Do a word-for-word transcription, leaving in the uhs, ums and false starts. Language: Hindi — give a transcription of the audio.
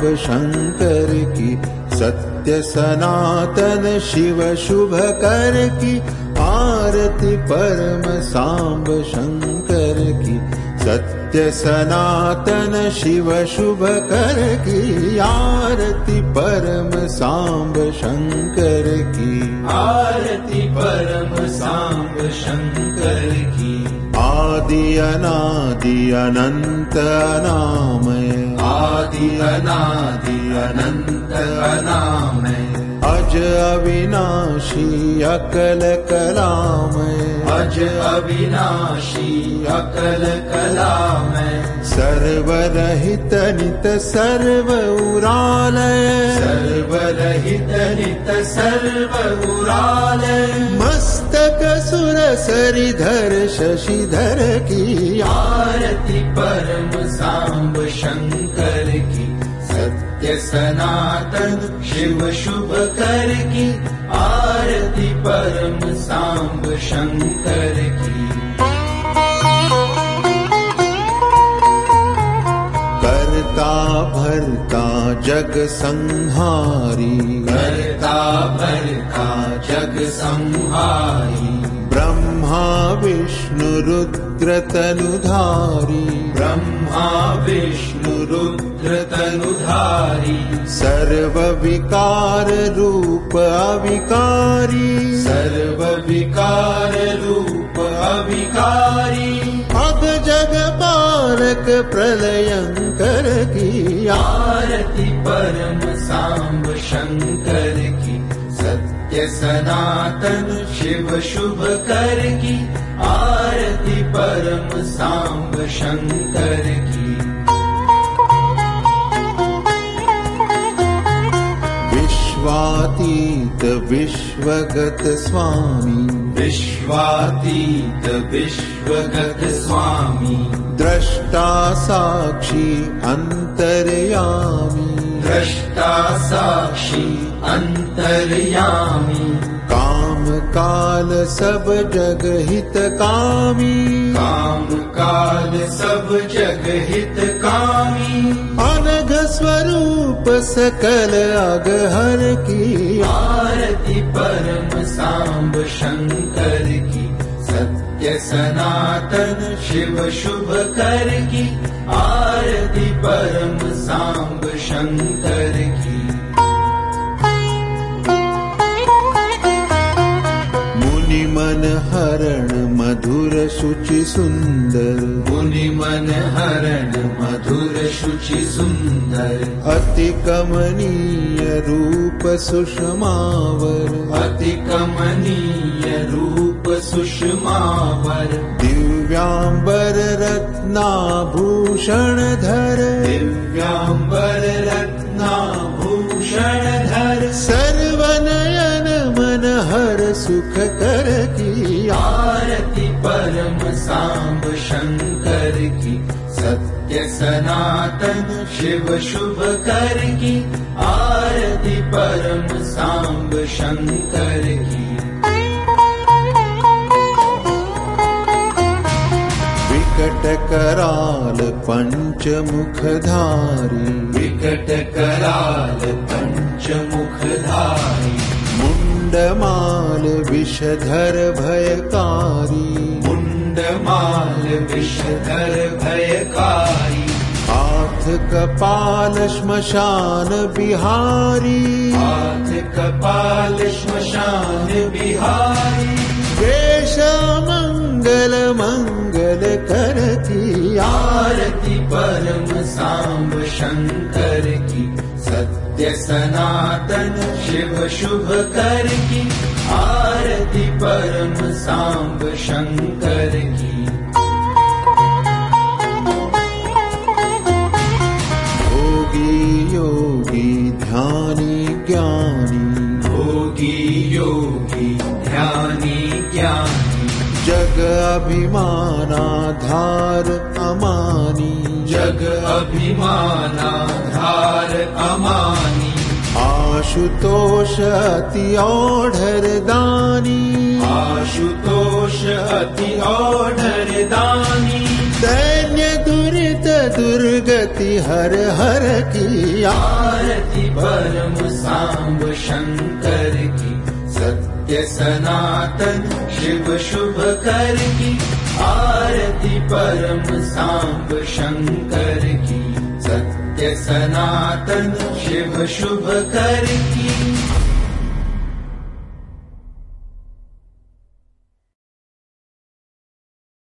सांब शंकर की, सत्य सनातन शिव शुभ कर की, आरती परम सांब शंकर की, सत्य सनातन शिव शुभ कर की, आरती परम सांब शंकर की, आरती परम सांब शंकर की। आदि अनादि अनंत अनामय, आदि अनादि अनंत अनामय, अज अविनाशी अकल कलामय, अज अविनाशी अकल कलामय, सर्वरहित नित सर्व उरालय, सर्वरहित नित सर्व उरालय, मस्तक सुर सरिधर शशिधर की, आरती परम सांब शंकर की, सत्य सनातन शिव शुभ कर की, आरती परम सांब शंकर की। करता भरता जग संहारी, करता भरता जग संहारी, ब्रह्मा विष्णु रुद्र तनुधारी, ब्रह्मा विष्णु रुद्र तनुधारी, सर्व विकार रूप अविकारी, सर्व विकार रूप अविकारी, अग जग पालक प्रलयंकर की, आरती परम सांब शंकर की, सत्य सनातन शिव शुभ कर की, आरती परम सांब शंकर की। विश्वातीत विश्वगत स्वामी, विश्वातीत विश्वगत स्वामी, द्रष्टा साक्षी अंतर्यामी, द्रष्टा साक्षी अंतर्यामी, काम काल सब जग हित कामी, काम काल सब जग हित कामी, अनघ स्वरूप सकल अगहर की, आरती परम सांब शंकर की, सत्य सनातन शिव शुभ कर की, आरती परम सांब शंकर की। मुनि मन हरण मधुर शुचि सुंदर, मुनि मन हरण मधुर शुचि सुंदर, अति कमनीय रूप सुषमावर, अति कमनीय रूप सुषमावर, दिव्यांबर रत्नाभूषण धर, दिव्यांबर रत्नाभूषण धर, सर्वनयन मन हर सुख कर की, आरती परम सांब शंकर की, सत्य सनातन शिव शुभ कर की, आरती परम सांब शंकर की। विकट कराल पंचमुखधारी, विकट कराल पंचमुखधारी, मुंडमाल विषधर भयकारी, मुंडमाल विषधर भयकारी, हाथ कपाल श्मशान बिहारी, हाथ कपाल श्मशान बिहारी, वेश मंगल मंगल करती, आरती परम सांब शंकर की, सत्य सनातन शिव शुभ कर की, आरती परम सांब शंकर की। योगी योगी ध्यानी ज्ञानी, योगी योगी ध्यानी ज्ञानी, जग अभिमानाधार अमानी, जग अभिमानाधार अमानी, आशुतोष अति औढ़र दानी, आशुतोष अति औढ़र दानी, दैन्य दुरित दुर्गत गति हर हर की। आरती परम सांब शंकर की, सत्य सनातन शिव शुभ कर की। आरती परम सांब शंकर की, सत्य सनातन शिव शुभ कर की।